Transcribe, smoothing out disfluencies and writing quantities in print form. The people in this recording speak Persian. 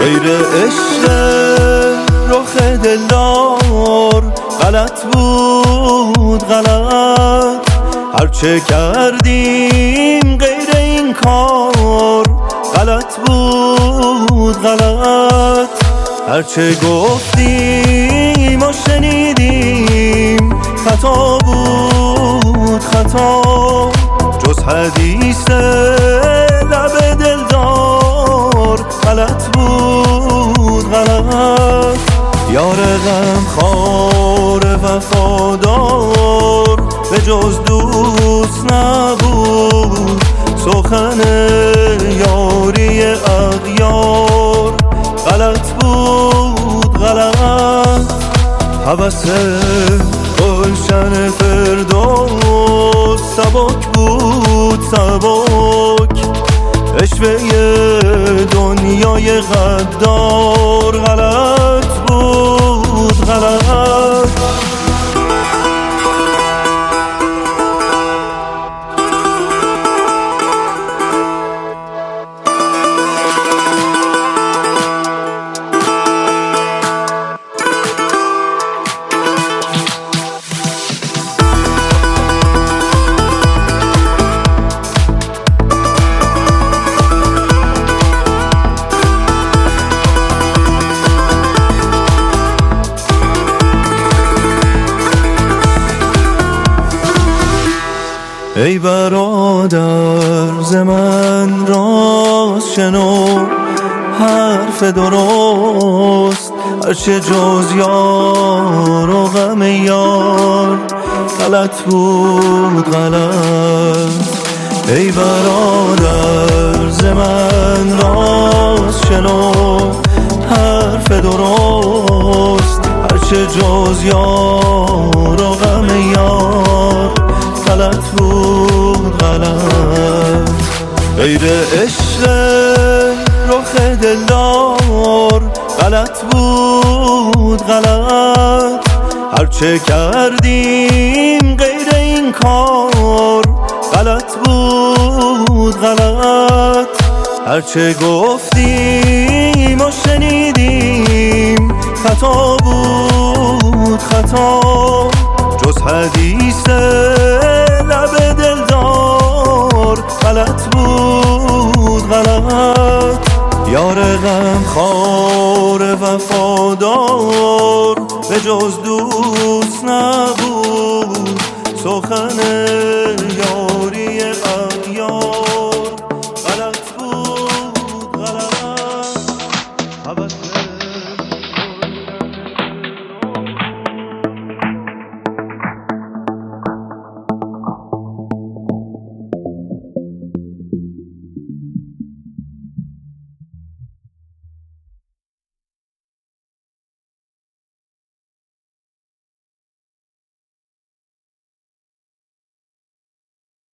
غیر عشق رخ دلدار غلط بود غلط، هرچه کردیم غیر این کار غلط بود غلط، هرچه گفتیم و شنیدیم خطا بود خطا، جز حدیث لب دلدار غلط بود غلط. یار غمخوار وفادار به جز دوست نبود، سخن یاری اغیار غلط بود غلط. هوس گلشن فردوس سبک بود سبک، عشوه دنیای غدار غلط بود غلط. ای برادر ز من راست شنو حرف درست، هرچه جز یار و غم یار غلط بود غلط. ای برادر ز من راست شنو حرف درست، هرچه جز یار و غم یار غلط بود غلط. غیر عشق رخ دلدار غلط بود غلط، هرچه کردیم غیر این کار غلط بود غلط، هرچه گفتیم و شنیدیم خطا بود خطا، جز حدیث لب دلدار غلط بود غلط. یار غمخوار وفادار به جز دوست نبود، سخن